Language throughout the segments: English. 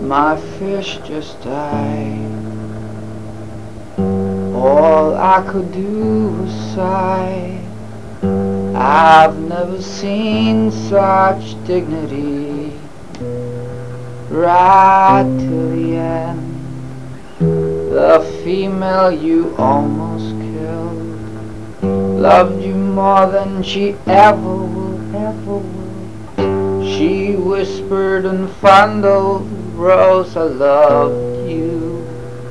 my fish just died. All I could do was sigh. I've never seen such dignity. Right till the end, the female you almost killed loved you more than she ever will, ever will. She whispered and fondled, Rose, I loved you.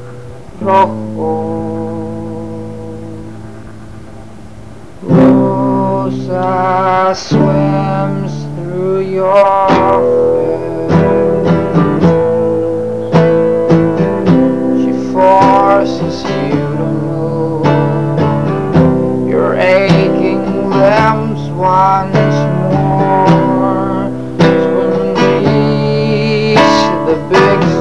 Rosa swims through your face. She forces you to move your aching limbs once more. Swim peace to the big sea.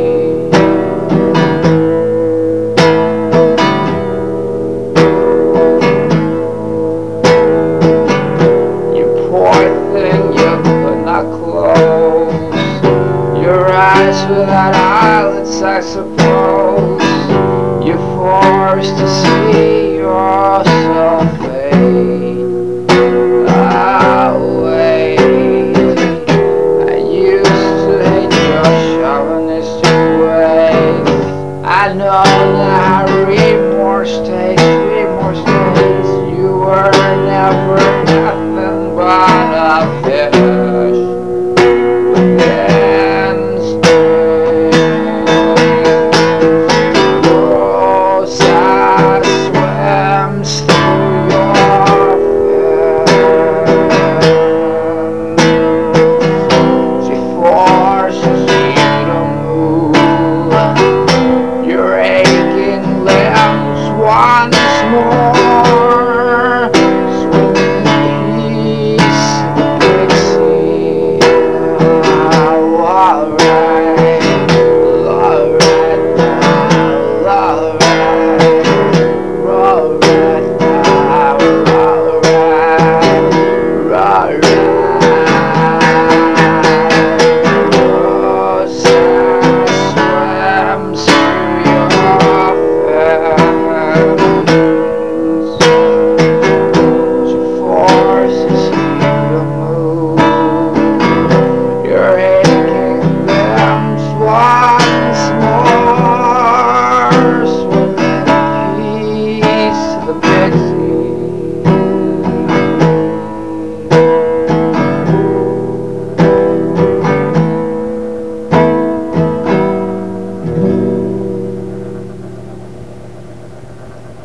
Poor thing, you could not close your eyes without eyelids, I suppose. You're forced to